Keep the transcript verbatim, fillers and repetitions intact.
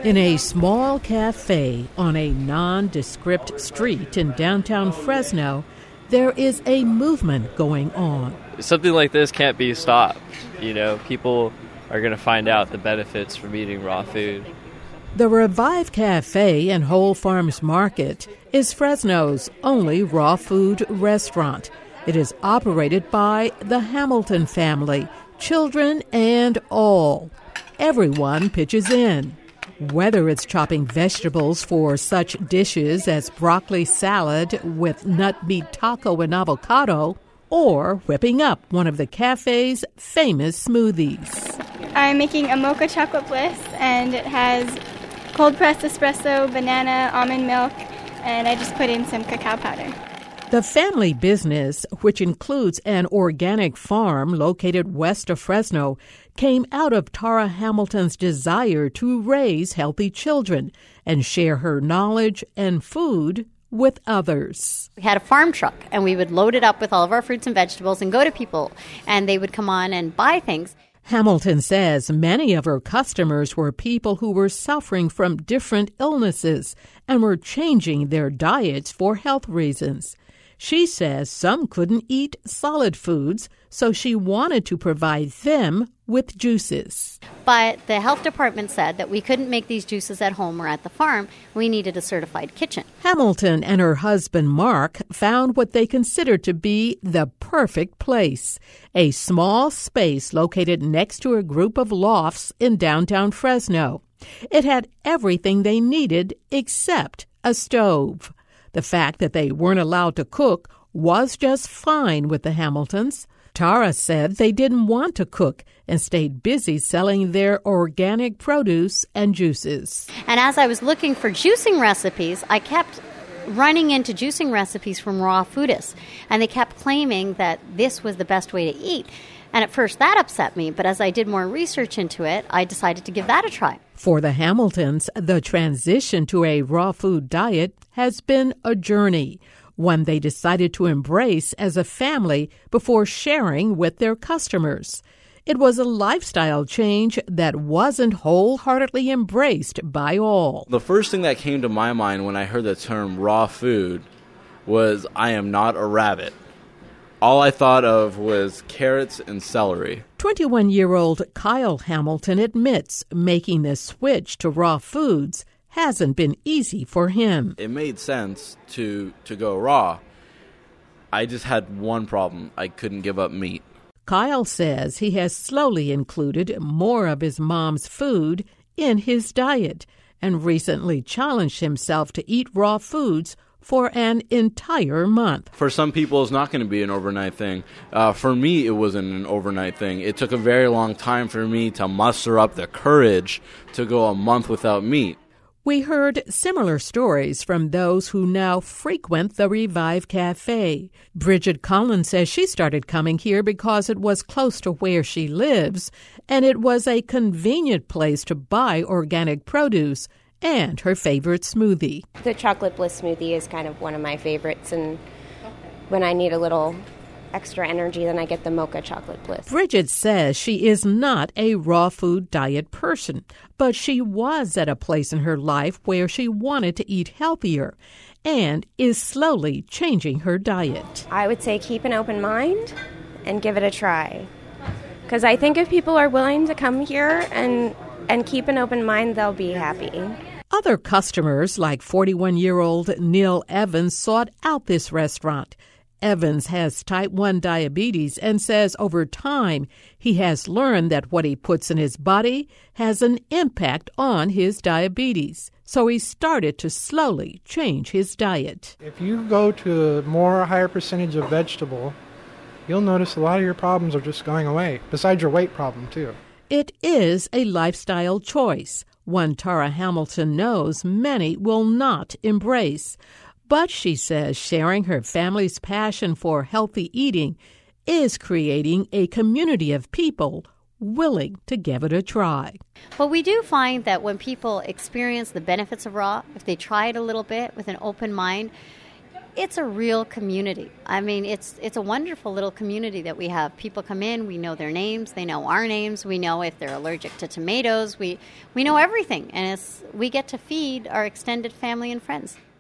In a small cafe on a nondescript street in downtown Fresno, there is a movement going on. Something like this can't be stopped. You know, people are going to find out the benefits from eating raw food. The Revive Cafe and Whole Farms Market is Fresno's only raw food restaurant. It is operated by the Hamilton family, children and all. Everyone pitches in. Whether it's chopping vegetables for such dishes as broccoli salad with nut meat taco and avocado, or whipping up one of the cafe's famous smoothies. I'm making a mocha chocolate bliss, and it has cold pressed espresso, banana, almond milk, and I just put in some cacao powder. The family business, which includes an organic farm located west of Fresno, came out of Tara Hamilton's desire to raise healthy children and share her knowledge and food with others. We had a farm truck, and we would load it up with all of our fruits and vegetables and go to people, and they would come on and buy things. Hamilton says many of her customers were people who were suffering from different illnesses and were changing their diets for health reasons. She says some couldn't eat solid foods, so she wanted to provide them with juices. But the health department said that we couldn't make these juices at home or at the farm. We needed a certified kitchen. Hamilton and her husband, Mark, found what they considered to be the perfect place, a small space located next to a group of lofts in downtown Fresno. It had everything they needed except a stove. The fact that they weren't allowed to cook was just fine with the Hamiltons. Tara said they didn't want to cook and stayed busy selling their organic produce and juices. And as I was looking for juicing recipes, I kept running into juicing recipes from raw foodists, and they kept claiming that this was the best way to eat. And at first that upset me, but as I did more research into it, I decided to give that a try. For the Hamiltons, the transition to a raw food diet has been a journey, one they decided to embrace as a family before sharing with their customers. It was a lifestyle change that wasn't wholeheartedly embraced by all. The first thing that came to my mind when I heard the term raw food was, I am not a rabbit. All I thought of was carrots and celery. twenty-one-year-old Kyle Hamilton admits making the switch to raw foods hasn't been easy for him. It made sense to, to go raw. I just had one problem. I couldn't give up meat. Kyle says he has slowly included more of his mom's food in his diet and recently challenged himself to eat raw foods for an entire month. For some people, it's not going to be an overnight thing. Uh, for me, it wasn't an overnight thing. It took a very long time for me to muster up the courage to go a month without meat. We heard similar stories from those who now frequent the Revive Cafe. Bridget Collins says she started coming here because it was close to where she lives, and it was a convenient place to buy organic produce and her favorite smoothie. The chocolate bliss smoothie is kind of one of my favorites, and when I need a little extra energy, then I get the mocha chocolate bliss. Bridget says she is not a raw food diet person, but she was at a place in her life where she wanted to eat healthier and is slowly changing her diet. I would say keep an open mind and give it a try, because I think if people are willing to come here and and keep an open mind, they'll be happy. Other customers, like forty-one-year-old Neil Evans, sought out this restaurant. Evans has type one diabetes and says over time he has learned that what he puts in his body has an impact on his diabetes. So he started to slowly change his diet. If you go to a more higher percentage of vegetable, you'll notice a lot of your problems are just going away, besides your weight problem too. It is a lifestyle choice, one Tara Hamilton knows many will not embrace. But she says sharing her family's passion for healthy eating is creating a community of people willing to give it a try. But we do find that when people experience the benefits of raw, if they try it a little bit with an open mind, it's a real community. I mean, it's it's a wonderful little community that we have. People come in, we know their names, they know our names, we know if they're allergic to tomatoes, we we know everything, and it's we get to feed our extended family and friends.